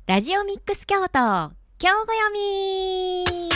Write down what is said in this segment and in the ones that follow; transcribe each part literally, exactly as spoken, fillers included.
ラジオミックス京都今日ご読み。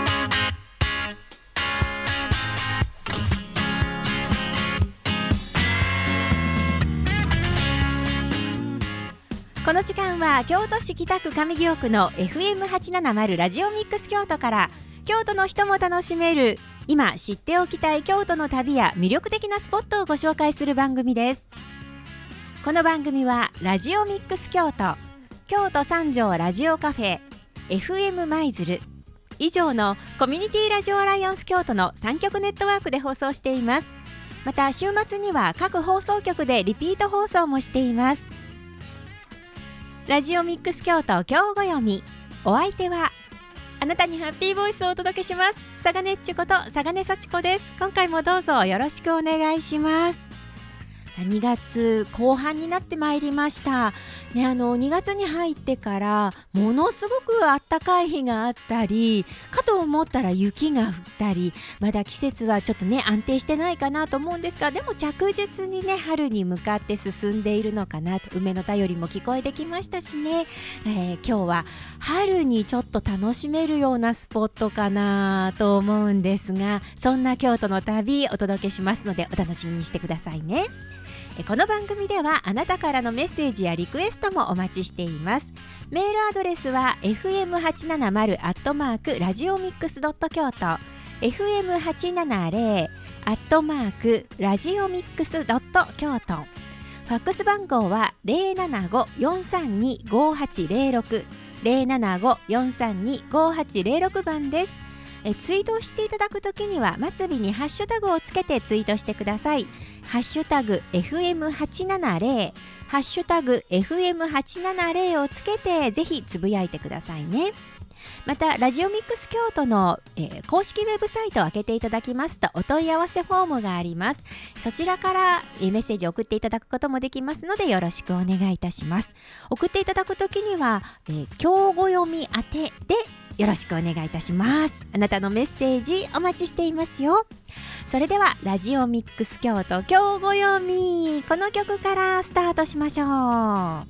この時間は京都市北区上京区の エフエムはちななまる ラジオミックス京都から京都の人も楽しめる今知っておきたい京都の旅や魅力的なスポットをご紹介する番組です。この番組はラジオミックス京都、京都三条ラジオカフェ、 エフエム 舞鶴以上のコミュニティラジオアライアンス京都のさん局ネットワークで放送しています。また週末には各放送局でリピート放送もしています。ラジオミックス京都今日ご読み、お相手はあなたにハッピーボイスをお届けしますさがねっちことさがねさちこです。今回もどうぞよろしくお願いします。さあにがつこう半になってまいりました、ね、あのにがつに入ってからものすごく暖かい日があったりかと思ったら雪が降ったり、まだ季節はちょっとね安定してないかなと思うんですが、でも着実にね春に向かって進んでいるのかなと、梅の便りも聞こえてきましたしね、えー、今日は春にちょっと楽しめるようなスポットかなと思うんですが、そんな京都の旅お届けしますのでお楽しみにしてくださいね。この番組ではあなたからのメッセージやリクエストもお待ちしています。メールアドレスは エフエムはちななまる アットマーク ラジオミックス ドット 京都 エフエムはちななゼロ アットマーク ラジオミックス ドット 京都。ファックス番号は ゼロななご よんさんに ごはちゼロろく ゼロななご よんさんに ごはちゼロろく 番です。えツイートをしていただくときには末尾にハッシュタグをつけてツイートしてください。ハッシュタグ エフエムはちななゼロ ハッシュタグ エフエムはちななゼロ をつけてぜひつぶやいてくださいね。またラジオミックス京都の、えー、公式ウェブサイトを開けていただきますとお問い合わせフォームがあります。そちらから、えー、メッセージを送っていただくこともできますのでよろしくお願いいたします。送っていただくときには、えー、今日ご読み宛てでよろしくお願いいたします。あなたのメッセージお待ちしていますよ。それではラジオミックス京都今日ご読み、この曲からスタートしましょう。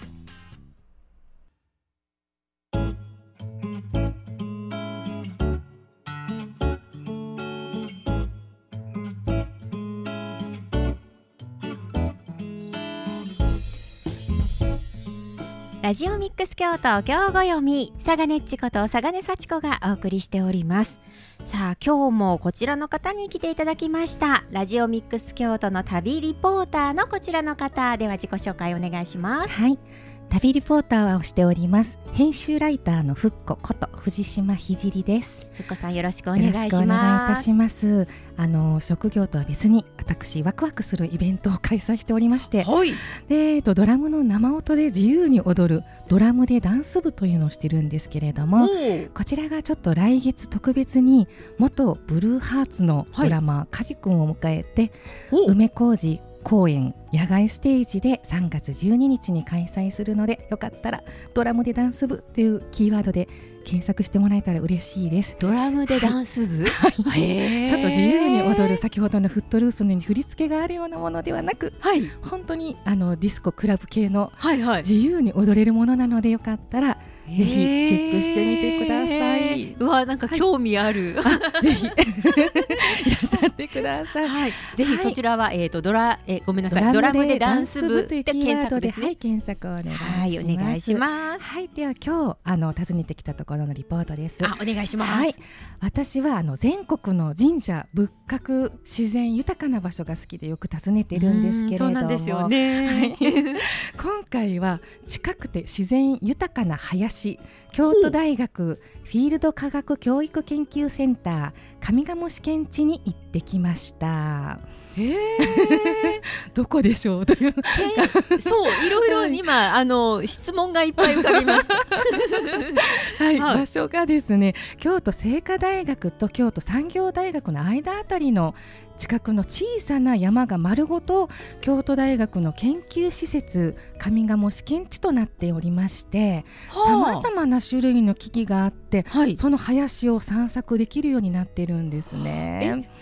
ラジオミックス京都今日ご読み、さがねっちことさがねさちこがお送りしております。さあ今日もこちらの方に来ていただきました。ラジオミックス京都の旅リポーターのこちらの方では自己紹介お願いします。 はい、旅リポーターをしております編集ライターのふっここと藤島ひじりです。 ふっこさんよろしくお願いします。 よろしくお願いいたします。あの職業とは別に私ワクワクするイベントを開催しておりまして、 はい、 で、えっと、ドラムの生音で自由に踊るドラムでダンス部というのをしてるんですけれども、こちらがちょっと来月特別に元ブルーハーツのドラマー、はい、梶君を迎えて梅小路公演野外ステージでさんがつじゅうににちに開催するので、よかったらドラムでダンス部というキーワードで検索してもらえたら嬉しいです。 ドラムでダンス部、 はい、ちょっと自由に踊る、先ほどのフットルースのように振り付けがあるようなものではなく、はい、本当にあのディスコクラブ系の自由に踊れるものなので、よかったらぜひチェックしてみてください。 うわ、なんか興味ある、 はい、ぜひいらっしゃってください、 はい、ぜひそちらは、はい、えーとドラえー、ごめんなさい、ドラムでダンス部というキーワードで、はい、 検索をお願いします。 はい、お願いします。 はい、では今日あの訪ねてきたところのリポートです。 あ、お願いします。 はい、私はあの全国の神社仏閣自然豊かな場所が好きでよく訪ねてるんですけれども、 そうなんですよね、はい、 今回は近くて自然豊かな林、京都大学フィールド科学教育研究センター上賀茂試験地に行ってきました。 へーどこでしょうという、 そういろいろ今あの質問がいっぱい浮かびましたはい、はい、場所がですね、京都精華大学と京都産業大学の間あたりの近くの小さな山が丸ごと京都大学の研究施設上賀茂試験地となっておりまして、さまざまな種類の木々があって、はい、その林を散策できるようになってるんですね。 研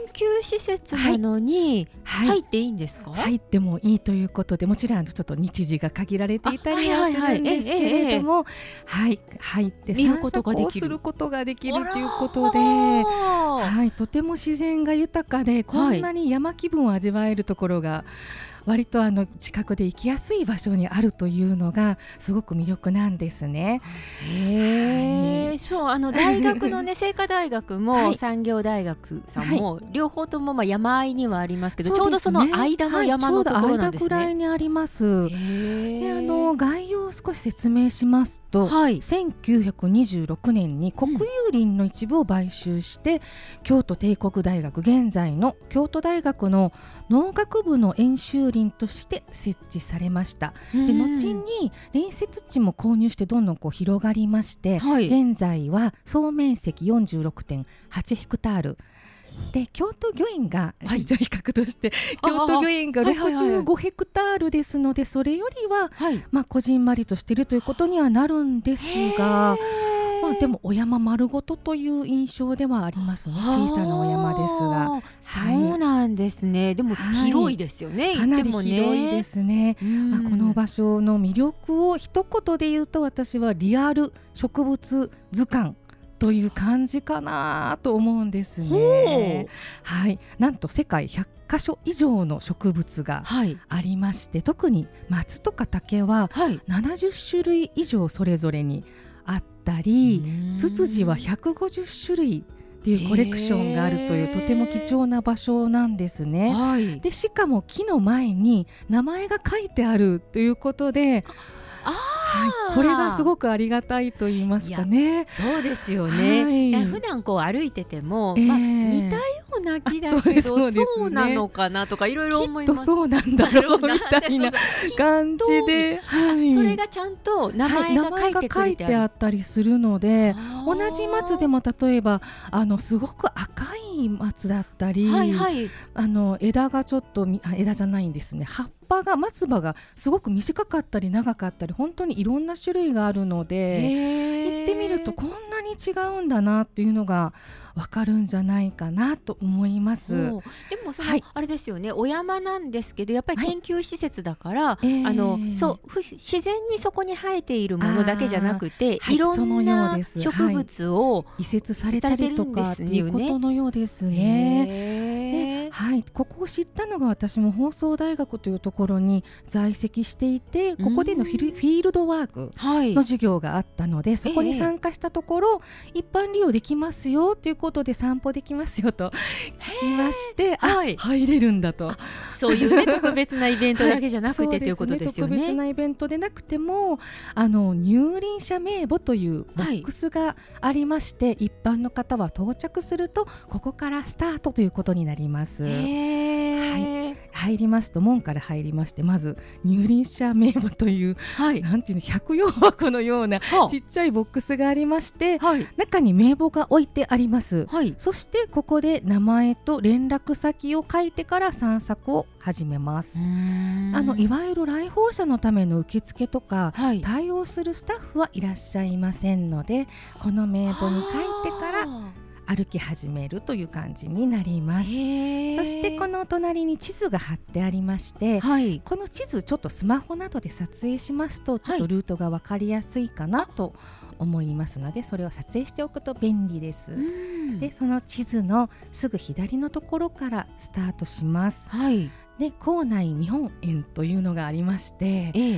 究施設なのに、はい、入っていいんですか？ 入ってもいいということで、もちろんちょっと日時が限られていたりはするんですけれども、はい、入って散策をすることができるということで、はい、とても自然が豊かで、こんなに山気分を味わえるところが割とあの近くで行きやすい場所にあるというのがすごく魅力なんですね。 へー、はい、そうあの大学のね清華大学も、はい、産業大学さんも、はい、両方ともまあ山あいにはありますけど、ね、ちょうどその間の山のところなんですね。 はい、ちょうど間くらいにあります。であの概要を少し説明しますと、はい、せんきゅうひゃくにじゅうろくねんに国有林の一部を買収して、うん、京都帝国大学、現在の京都大学の農学部の演習林として設置されました。で後に隣接地も購入してどんどんこう広がりまして、はい、現在は総面積 よんじゅうろくてんはちヘクタールで、京都御苑が、はい、比較として京都御苑がろくじゅうごヘクタールですので、それよりは、はい、まあ、こじんまりとしているということにはなるんですが、まあ、でもお山丸ごとという印象ではありますね。小さなお山ですが。 そうなんですね、はい、でも広いですよね、 はい、かなり広いですね。まあ、この場所の魅力を一言で言うと、私はリアル植物図鑑という感じかなと思うんですね。はい、なんと世界ひゃっかしょ以上の植物がありまして、はい、特に松とか竹はななじゅっしゅるい以上それぞれにあったり、ツツジはひゃくごじゅっしゅるいっていうコレクションがあるというとても貴重な場所なんですね。はい、でしかも木の前に名前が書いてあるということで、あ、はい、これがすごくありがたいと言いますかね。 そうですよね、はい、いや普段こう歩いてても、えーまあ、似たような木だけど そう、 そう、そうなのかなとかいろいろ思います。 きっとそうなんだろうみたいな感じで、 はい、それがちゃんと名前が書いてくれてある、 はい、あったりするので、同じ松でも例えばあのすごく赤い松だったり、はいはい、あの枝がちょっとあ枝じゃないんですね、葉っぱが松葉がすごく短かったり長かったり、本当にいろんな種類があるので、行ってみるとこんなに違うんだなっていうのがわかるんじゃないかなと思います。でもその、はい、あれですよね、お山なんですけどやっぱり研究施設だから、はい、あのそう自然にそこに生えているものだけじゃなくて、はい、いろんな植物を移設されたりとかっていうことのようですね。はい、ここを知ったのが、私も放送大学というところに在籍していて、ここでのフィル、フィールドワークの授業があったので、はい、そこに参加したところ、えー、一般利用できますよということで散歩できますよと聞きまして、あ、はい、入れるんだと。 そういう、ね、特別なイベントだけじゃなくて、はい、ということですよね。 特別なイベントでなくても、あの入林者名簿というボックスがありまして、はい、一般の方は到着するとここからスタートということになります。はい、入りますと門から入りまして、まず入林者名簿という、はい、なんていうのひゃくよんはこのようなちっちゃいボックスがありまして、はい、中に名簿が置いてあります。はい、そしてここで名前と連絡先を書いてから散策を始めます。あのいわゆる来訪者のための受付とか、はい、対応するスタッフはいらっしゃいませんので、この名簿に書いてから歩き始めるという感じになります。そしてこの隣に地図が貼ってありまして、はい、この地図ちょっとスマホなどで撮影しますとちょっとルートが分かりやすいかなと思いますので、それを撮影しておくと便利です。でその地図のすぐ左のところからスタートします。はい、で校内日本園というのがありまして、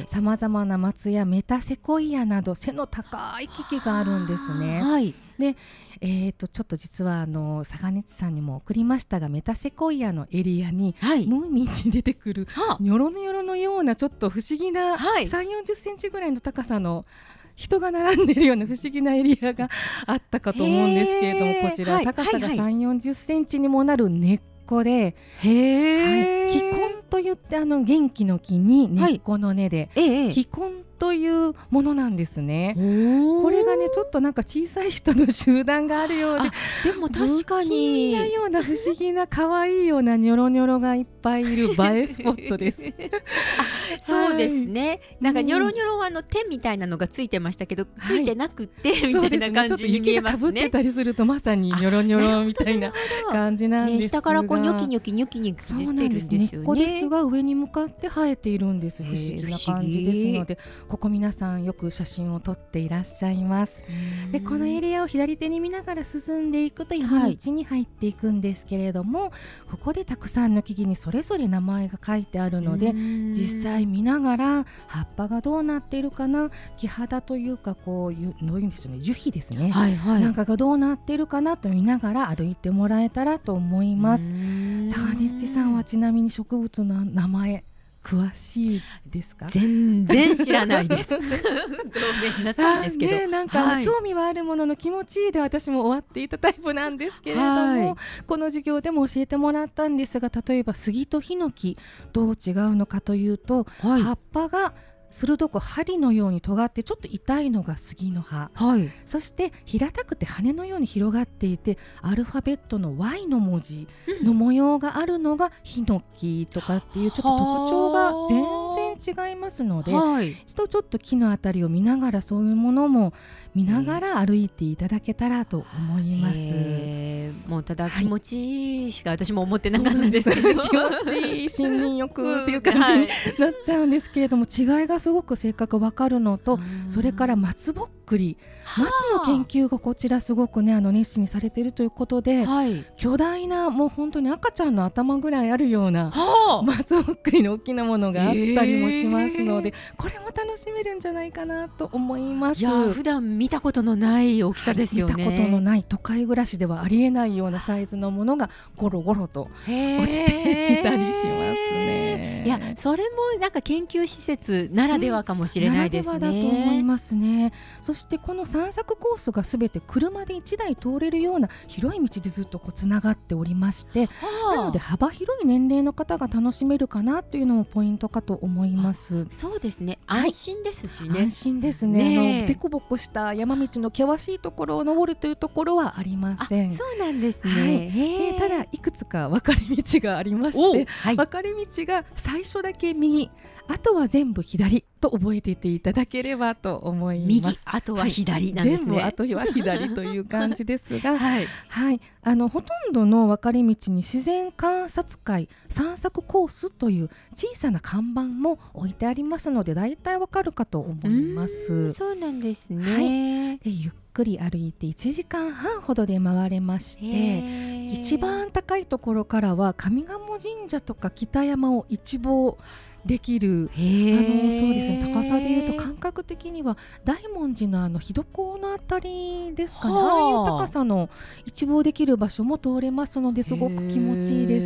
さまざまな松やメタセコイアなど背の高い木々があるんですね。はい、でえー、とちょっと実はあの佐賀熱さんにも送りましたが、メタセコイアのエリアに、はい、ムーミンに出てくるニョロニョロのようなちょっと不思議な、はい、さんじゅう、よんじゅっセンチぐらいの高さの人が並んでいるような不思議なエリアがあったかと思うんですけれども、こちら高さがさんじゅう、よんじゅっセンチにもなる根っこで、へ、はい、気根といってあの元気の木に根っこの根で、はい、気根というものなんですね。これがねちょっとなんか小さい人の集団があるようで、 でも確かに不気味なような不思議な可愛いようなニョロニョロがいっぱいいる映えスポットですあ、そうですね、はい、なんかニョロニョロはあの手みたいなのがついてましたけど、はい、ついてなくてみたいな感じに見えますね。ちょっと雪がかぶってたりするとまさにニョロニョロみたいな感じなんですが、ね、 下からこうニョキニョキニョキニョキ出てるんですよね。 根っこですが上に向かって生えているんです。不思議な感じですので、ここ皆さんよく写真を撮っていらっしゃいます。でこのエリアを左手に見ながら進んでいくと山道に入っていくんですけれども、はい、ここでたくさんの木々にそれぞれ名前が書いてあるので、実際見ながら葉っぱがどうなっているかな、木肌というかこういうどういうんでしょうね、樹皮ですね、はいはい、なんかがどうなっているかなと見ながら歩いてもらえたらと思います。さがねっちさんはちなみに植物の名前詳しいですか？ 全然知らないですごめんなさいですけど、 ね、なんか、はい、興味はあるものの気持ちいいで私も終わっていたタイプなんですけれども、はい、この授業でも教えてもらったんですが、例えば杉とヒノキどう違うのかというと、はい、葉っぱが鋭く針のように尖ってちょっと痛いのが杉の葉、はい、そして平たくて羽のように広がっていてアルファベットの ワイ の文字の模様があるのがヒノキとかっていうちょっと特徴が全然違いますので、はい、一度ちょっと木のあたりを見ながらそういうものも見ながら歩いていただけたらと思います。 えー、もうただ気持ちいいしか私も思ってなかったんですけど、 気持ちいい森林浴っていう感じになっちゃうんですけれども、違いがすごく正確わかるのと、それから松ぼっくり、松の研究がこちらすごくねあの熱心にされているということで、はい、巨大なもう本当に赤ちゃんの頭ぐらいあるような松ぼっくりの大きなものがあったりもしますので、これも楽しめるんじゃないかなと思います。 いや普段見たことのない大きさですよね、 はい、見たことのない都会暮らしではありえないようなサイズのものがゴロゴロと落ちていたりしますね。 いやそれもなんか研究施設ならではかもしれないですね、うん、 ならではだと思いますね。そしてこの散策コースがすべて車でいちだい通れるような広い道でずっとこうつながっておりまして、はあ、なので幅広い年齢の方が楽しめるかなというのもポイントかと思います。 そうですね、安心ですしね、 安心ですね。ね、あのデコボコした山道の険しいところを登るというところはありません。 そうなんですね、 はい、でただいくつか分かれ道がありまして、はい、分かれ道が最初だけ右、あとは全部左と覚えていていただければと思います。 右、あとは左なんですね、 はい、全部あとは左という感じですが、はいはい、あのほとんどの分かれ道に自然観察会散策コースという小さな看板も置いてありますので、だいたいわかるかと思います。 そうなんですね、 はい、でゆっくり歩いていちじかんはんほどで回れまして、一番高いところからは上賀茂神社とか北山を一望できる、あのそうですね、高さでいうと感覚的には大文字のあの火床のあたりですかね、ああいう高さの一望できる場所も通れますのですごく気持ちいいです。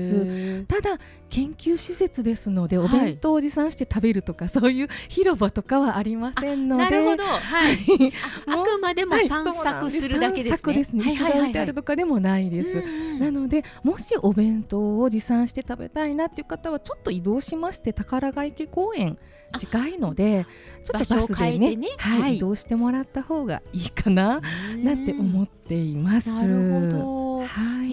ただ研究施設ですので、お弁当を持参して食べるとか、はい、そういう広場とかはありませんので、 なるほど、はい、あ, あくまでも散策するだけですね。散策ですね、 椅子が置いてあるとかでもないです、なのでもしお弁当を持参して食べたいなっていう方はちょっと移動しまして、宝ヶ池公園近いのでちょっとバスで ね, ね、はいはい、移動してもらった方がいいかななんて思っています。 なるほど、はい、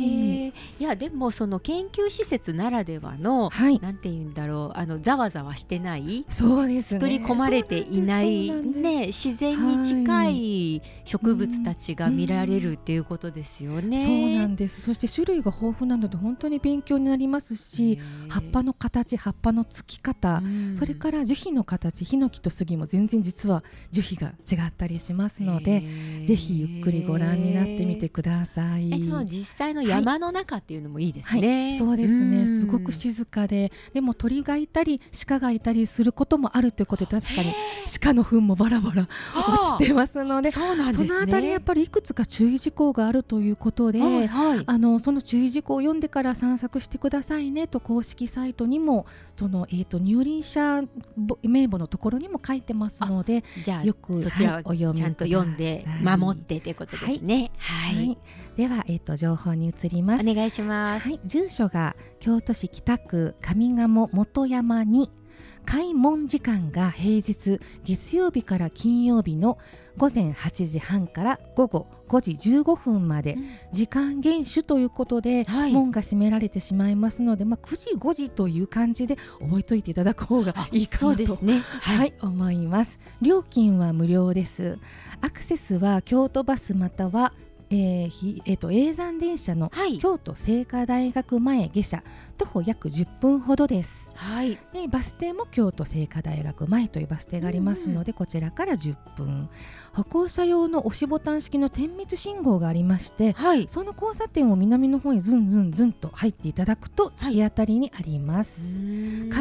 いやでもその研究施設ならではの、はい、なんていうんだろう、あのざわざわしてない、 そうですね、 作り込まれていない、ね、自然に近い植物たちが見られるっていうことですよね。 そうなんです。そして種類が豊富なので本当に勉強になりますし、葉っぱの形、葉っぱのつき方、それから樹皮の形、ヒノキと杉も全然実は樹皮が違ったりしますので、ぜひゆっくりご覧になってみてください。 えその実際の山の中っていうのもいいですね、はいはい、 そうですね、すごく静かで、でも鳥がいたり鹿がいたりすることもあるということで、確かに鹿の糞もバラバラ落ちてますので、 そうなんですね、 そのあたりやっぱりいくつか注意事項があるということで、はいはい、あのその注意事項を読んでから散策してくださいねと公式サイトにもその、えー、と入林者名簿のところにも書いてますので、 じゃあよくそちらをちゃんと読んで守ってということですね。はいはいはい、 では、えー、と情報に移ります。 お願いします。 はい、住所が京都市北区上賀茂元山に開門時間が平日月曜日から金曜日のごぜんはちじはんからごごごじじゅうごふんまで、うん、時間厳守ということで、はい、門が閉められてしまいますので、まあ、くじごじという感じで覚えておいていただく方がいいかなと、そうですね、はいはい、思います。料金は無料です。アクセスは京都バスまたはえーひえー、と叡山電車の京都精華大学前下車、徒歩約じゅっぷんほどです、はい、でバス停も京都精華大学前というバス停がありますので、うん、こちらからじゅっぷん、歩行者用の押しボタン式の点滅信号がありまして、はい、その交差点を南の方にズンズンズンと入っていただくと突き当たりにあります、はい、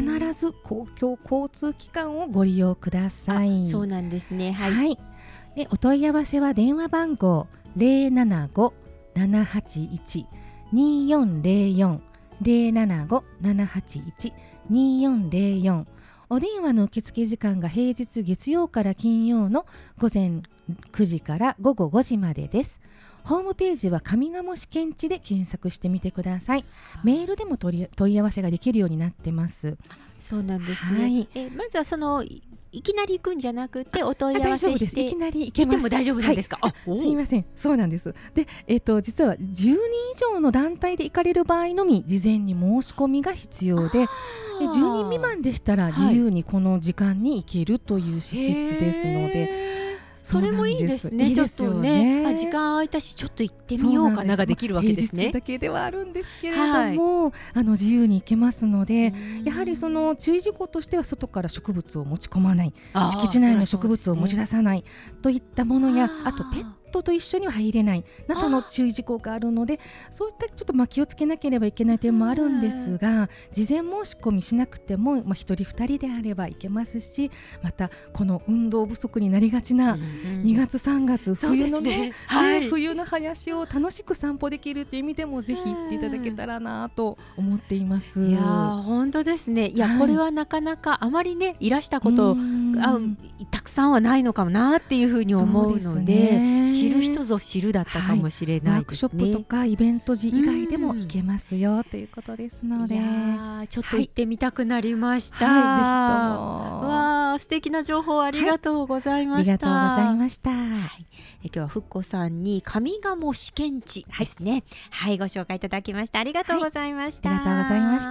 必ず公共交通機関をご利用ください。 そうなんですね、はいはい、でお問い合わせは電話番号 ゼロななご ななはちいち によんゼロよん ゼロななご ななはちいち によんゼロよん、お電話の受付時間が平日月曜から金曜のごぜんくじからごごごじまでです。ホームページは上賀茂試験地で検索してみてください。メールでも問い合わせができるようになってます。 そうなんですね、はい、えまずはそのいきなり行くんじゃなくてお問い合わせしていきなり行けます。 行っても大丈夫なんですか？ はい、すみません、そうなんです。で、えー、と実はじゅうにん以上の団体で行かれる場合のみ事前に申し込みが必要で、じゅうにん未満でしたら自由にこの時間に行けるという施設ですので、はいそれもいいですね。ちょっとね、あ時間空いたしちょっと行ってみようかなができるわけですね。 平日だけではあるんですけれども、はい、あの自由に行けますので、やはりその注意事項としては外から植物を持ち込まない、敷地内の植物を持ち出さないといったものや、あとペットと一緒には入れないなどの注意事項があるので、そういったちょっとまあ気をつけなければいけない点もあるんですが、事前申し込みしなくても、まあ、ひとりふたりであればいけますし、またこの運動不足になりがちなにがつさんがつ、冬のね、はい、冬の林を楽しく散歩できるという意味でもぜひ行っていただけたらなと思っています。 いや本当ですね。いや、はい、これはなかなかあまりねいらしたことあたくさんはないのかもなっていうふうに思うので、知る人ぞ知るだったかもしれないですね、はい、ワークショップとかイベント時以外でも行けますよということですので、いやちょっと行ってみたくなりました、はいはい、ぜひとも。わ素敵な情報ありがとうございました、 はい、ありがとうございました、はい、 え今日はふっこさんに上賀茂試験地ですね、はい、はい、ご紹介いただきました。ありがとうございました、 はい、ありがとうございました。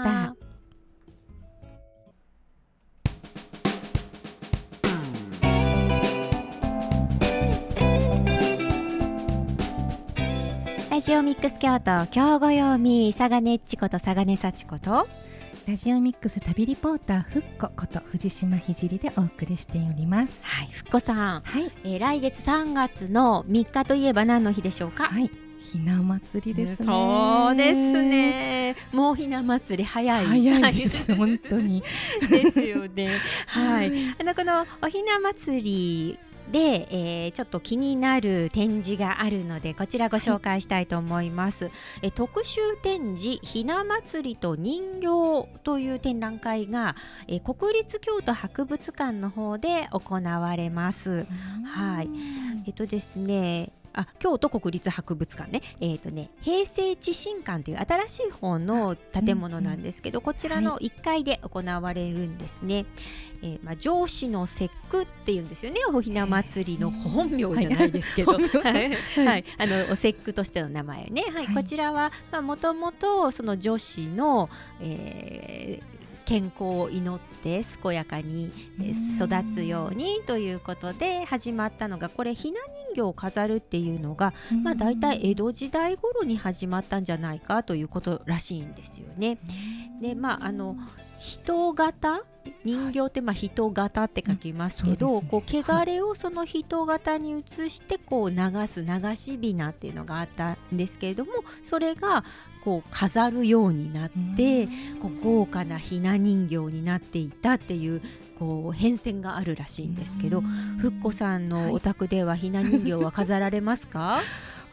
ラジオミックス京都、今日ご用み佐賀根っちこと佐賀根幸子とラジオミックス旅リポーターふっここと藤島ひじりでお送りしております。 はい、ふっこさん、 はい、 えー、来月さんがつのみっかといえば何の日でしょうか？ はい、ひな祭りですね。 そうですね。もうひな祭り早い早いです本当にですよね。はい、あのこのおひな祭りで、えー、ちょっと気になる展示があるのでこちらご紹介したいと思います、はい、え特集展示ひな祭りと人形という展覧会が、えー、国立京都博物館の方で行われます。はい、えっとですねあ京都国立博物館ね、えーとね平成地震館という新しい方の建物なんですけど、うんうん、こちらのいっかいで行われるんですね、はい、えーまあ、上司の節句っていうんですよね。おひな祭りの本名じゃないですけど、はいはい、あのお節句としての名前ね、はいはい、こちらはもともとその女子の、えー健康を祈って健やかに育つようにということで始まったのが、これひな人形を飾るっていうのが、まあ、だいたい江戸時代頃に始まったんじゃないかということらしいんですよね。で、まあ、あの人型人形ってまあ人型って書きますけど、はい、うんね、こう汚れをその人型に移してこう流す流しびなっていうのがあったんですけれども、それがこう飾るようになってこう豪華なひな人形になっていたっていうこう変遷があるらしいんですけど、ふっこさんのお宅ではひな人形は飾られますか？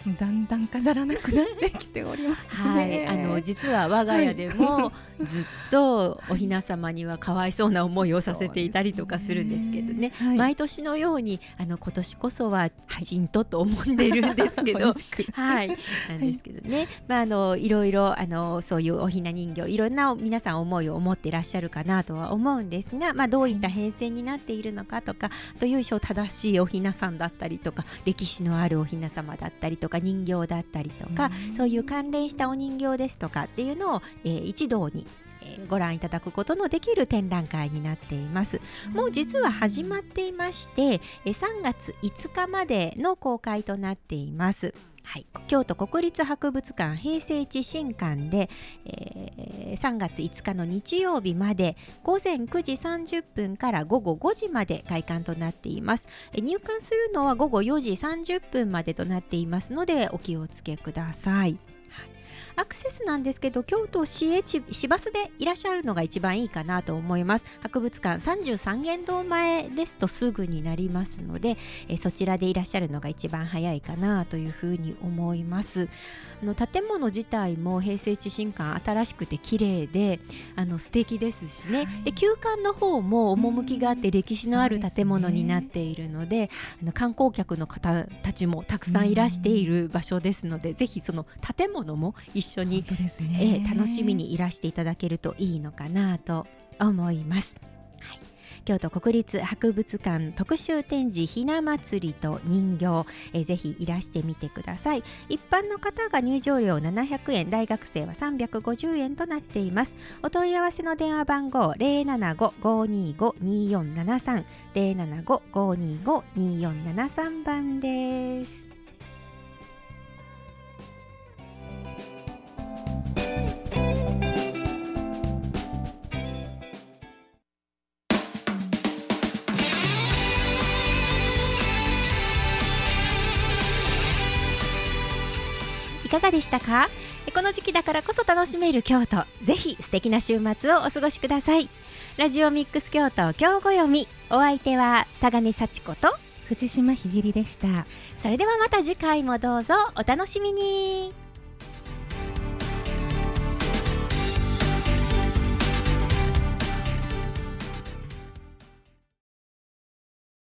だんだん飾らなくなってきておりますね。 はい、あの実は我が家でもずっとお雛様にはかわいそうな思いをさせていたりとかするんですけどね、はい、毎年のようにあの今年こそはきちんとと思っているんですけど、はい、なんですけどね、はい、まあ、あのいろいろあのそういうお雛人形いろんな皆さん思いを持っていらっしゃるかなとは思うんですが、まあ、どういった変遷になっているのかとか、あと由緒正しいお雛さんだったりとか歴史のあるお雛様だったりとか人形だったりとか、うん、そういう関連したお人形ですとかっていうのを、えー、一堂にご覧いただくことのできる展覧会になっています。もう実は始まっていましてさんがついつかまでの公開となっています。はい、京都国立博物館平成地震館で、えー、さんがついつかの日曜日までごぜんくじさんじゅっぷんからごごごじまで開館となっています。え入館するのはごごよじさんじゅっぷんまでとなっていますのでお気をつけください。アクセスなんですけど京都市営市バスでいらっしゃるのが一番いいかなと思います。博物館さんじゅうさんげんどう前ですとすぐになりますので、えそちらでいらっしゃるのが一番早いかなというふうに思います。あの建物自体も平成地震館新しくて綺麗であの素敵ですしね、はい、で旧館の方も趣があって歴史のある建物になっているので、あの観光客の方たちもたくさんいらしている場所ですので、ぜひその建物も一緒に、ねえー、楽しみにいらしていただけるといいのかなと思います。はい、京都国立博物館特集展示ひな祭りと人形、えー、ぜひいらしてみてください。一般の方が入場料ななひゃくえん、大学生はさんびゃくごじゅうえんとなっています。お問い合わせの電話番号 ゼロななご ごにご によんななさん ゼロななご ごにご によんななさん番です。いかがでしたか？この時期だからこそ楽しめる京都、ぜひ素敵な週末をお過ごしください。ラジオミックス京都今日ご読み、お相手は佐賀根幸子と藤島ひじりでした。 それではまた次回もどうぞお楽しみに。